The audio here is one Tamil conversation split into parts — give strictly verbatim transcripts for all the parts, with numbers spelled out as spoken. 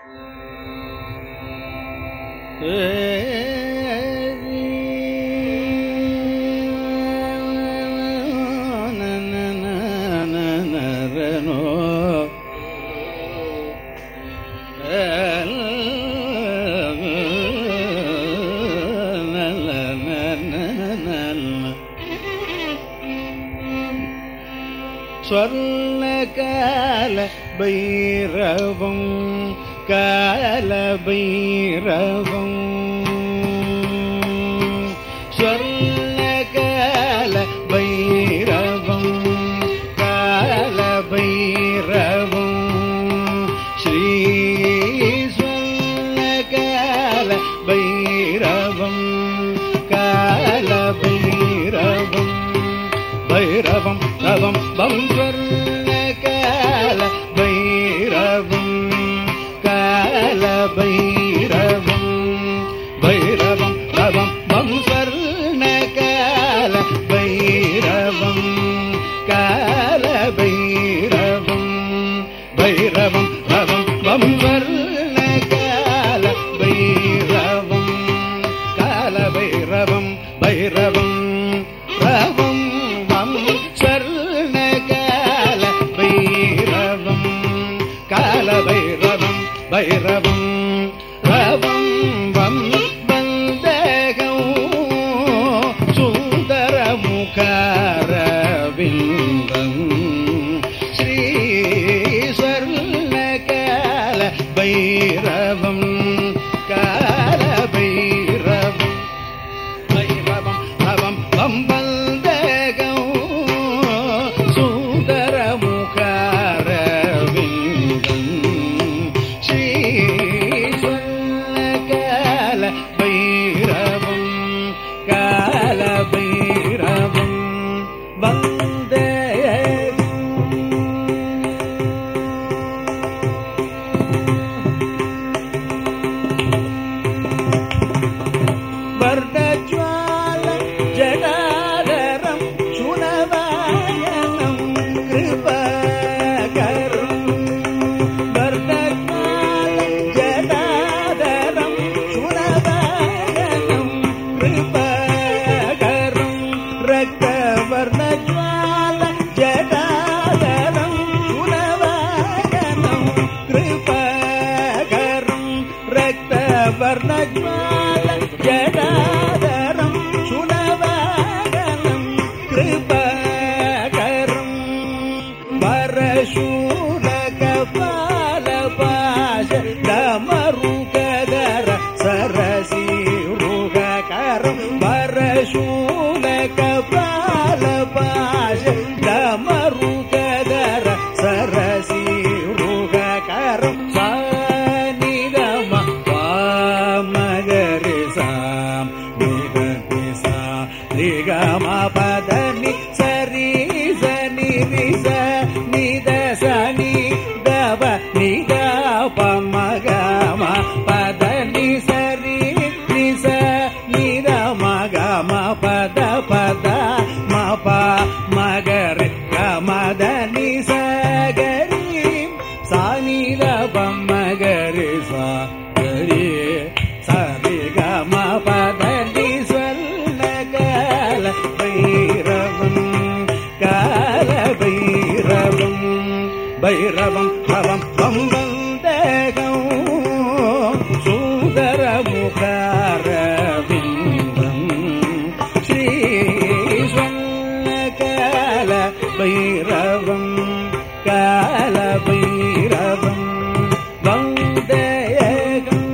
ஸ்வர்ணகால பைரவம் கால பைரவம் ஸ்வர்ணகால பைரவம் கால பைரவம் ஸ்ரீ ஸ்வர்ணகால பைரவம் கால பைரவம் பைரவம் ரவம் பம் ஸ்வர்ணகால பைரவம் கால பைரவம் பைரவம் ரவம் பம் ஸ்வர்ணகால பைரவம் கால பைரவம் பைரவம் ரவம் பம் ஸ்வர்ணகால பைரவம் கால பைரவம் பைரவம் ரவம் பைரவம் பைரவம் ரவம் வம் வந்தகம் சுந்தர முகாரவிந்தம் ஸ்ரீ ஸ்வர்ணகால பைரவம் கால பைரவம் பைரவம் ரவம் வம் வந்தகம் சுந்தர பைரவம் ரவம் பம் வந்தகம் சுந்தர முகாரவிந்தம் ஸ்ரீ ஸ்வர்ணகால பைரவம் கால பைரவம் வந்தகம்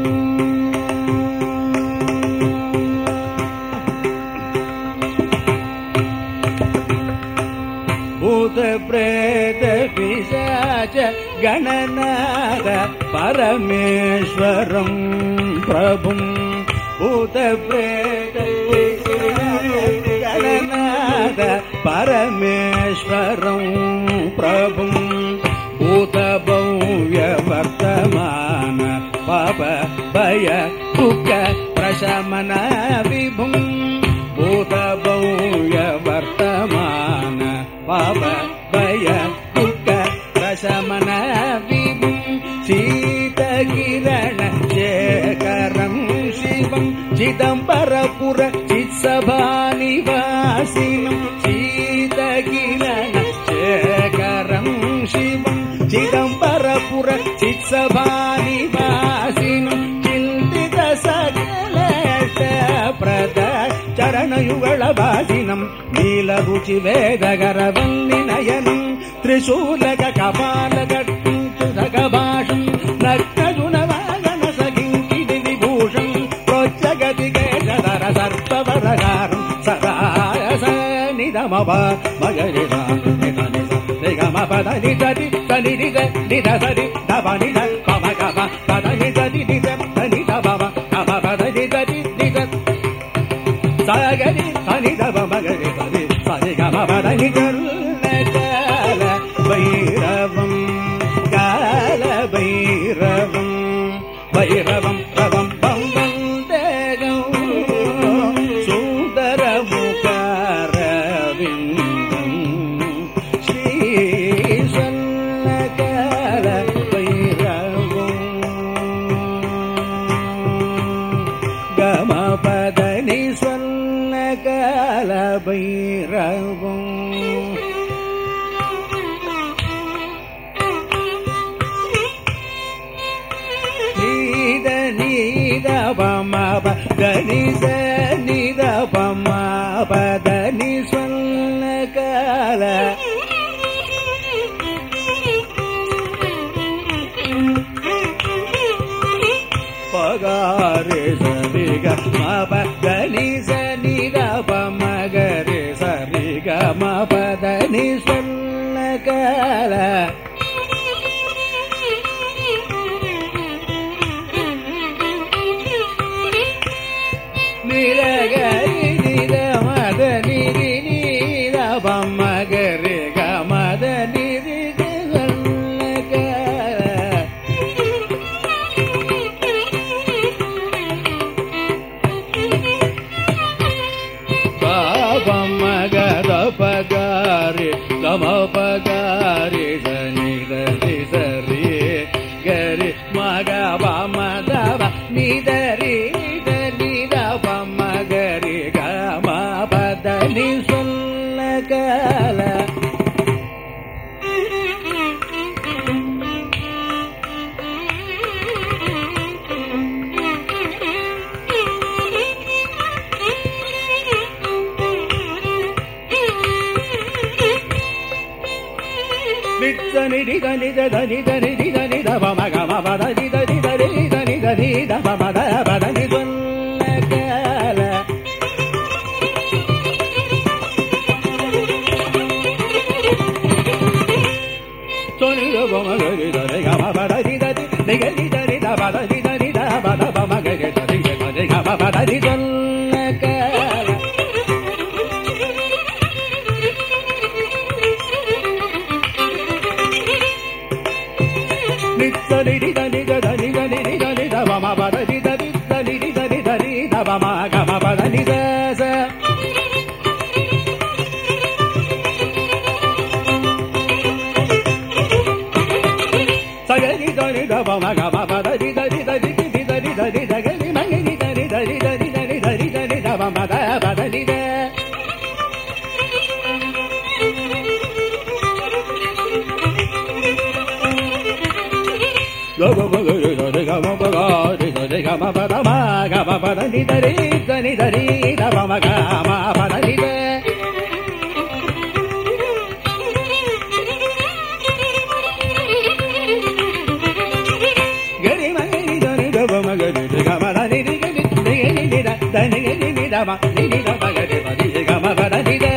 பூத பிரேத பிசாச கணநாத பரமேஸ்வரம் பிரபும் பூத பிரேத கணநாத பரமேஸ்வரம் பிரபும் பூத பவ்ய வர்த்தமான பாப பய துக்க பிரசமன விபும் பூத பவ்ய வர்த்தமான பாப பய துக்க பிரசமன விபும் சீத கிரண சேகரம் சிவம் சிதம்பரபுர சித்சபாநிவாசினம் சீத கிரண சேகரம் சிவம் சிதம்பரபுர சித்சபாநிவாசினம் சிந்தித சகலேஷ பிரத சரணயுகளபாசினம் நீலருச்சி வேதகரவல்லிநயனம் திரிசூலக கபாலகபாஷம் நக்னகுணவாகன சகிங்கிதி விபூஷம் ப்ரோச்சகதிகேஷதர சர்ப்பவரகாரம் சதாயச நிதமப மகரிதா நிகமபத நிததி தனிரித நிதசரி தபனித பமகப பத நிததி நித தனித பவ கமபத நிததி நித சகரி தனிதப மகரி ததி சரி கமபத நிதல் கால பைரவம் கால பைரவம் பைரவம் ரவம் பம் வந்தேகம் சுந்தர முகாரவிந்தம் ஸ்ரீ சொல்ல கால பைரவம் கமபதனி சொல்ல கால பைரவம் நீத பமப தனி நித பமப தனி சொல்ல கால பகாரே சரிக மப தனி நித பமகரே சரிக மப தனி சொல்ல கால நிலகரி நித மத நிதி நீத பம்மகரி கமத நிதி பமகத பகாரி கம பகாரி சனிதரி சரி கரி மக பமதவ நிதரி மகரி கமபதனி சொல்ல கால நித்தனிதி தனித தனித நிதி தனித பமகமபதனி தனி தனி தனி தனி தபமத பதனி சொல்ல கால சொனித பமகரி தனி கமபதனி தனி நிகழி தனி தபதனி தனி தபத பமகரி தனி தனி கமபதனி சொல்ல கால நித்தனிதி தனித தனி தனி தனி தபமபதனி தனி தனி தனி தனி தபம கமபதனி தச சகரி தனி தபம கமபதனி தனி தனி தனி தனி தனி தகரி மகரி தனி தனி தனி தனி தனி தனி தபமத பதனி த கமபகரி தனி கமபகரி தனி கமபதம கமபதனி தனி தனி தனி தபம கமபதனி த கரி மகரி தனி தபமகரி கமபதனி நிகழி நிகழி நித தனி நிகழி நிதம நிதி தபகரி பதி கமபதனி த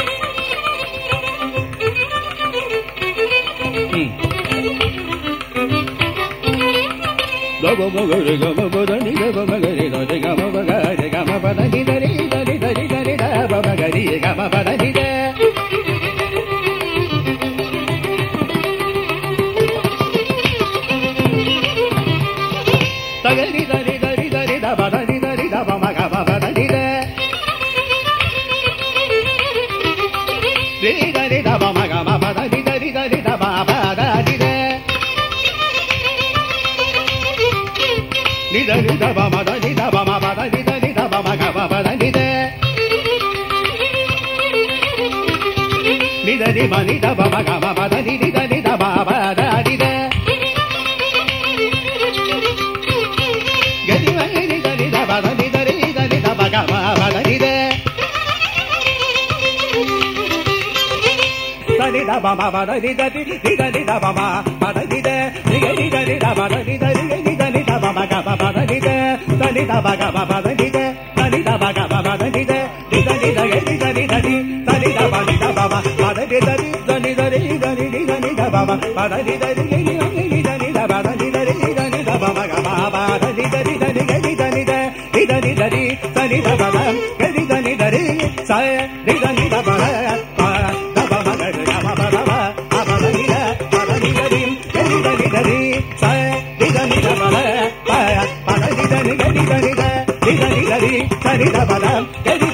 கமபகரி கமபதனி கமபகரி தனி கமபகரி கமபதனி தனி தனி தனி தனி தபமகரி கமபதனி த தகரி தனி தனி தனி தபதனி தனி தபம கமபதனி த ரி தனி தபம கமபதனி தனி தனி தபமபதனி த நித நித பமத நித பம பத நித நித பம கம பத நித நித நிம நித பம கம பத நித நித பம பத நித கதி மகி நித நித பத நித நித நித பம பத நித நித பம பத நித நித நித பம பத நித நிக நித நித பத நித நிக நித நித பம கம பத நித நித பக பத நித நித பக பத நித நித நித நித நித நித பம நித பம பத நித நித நித நித நித நித பம பத நித நித நித நித பத நித நித நித பம கம பத நித நித நிக நித நித நித நித நித நித பத நித நித நித ச நித நித பத Sari da ba da,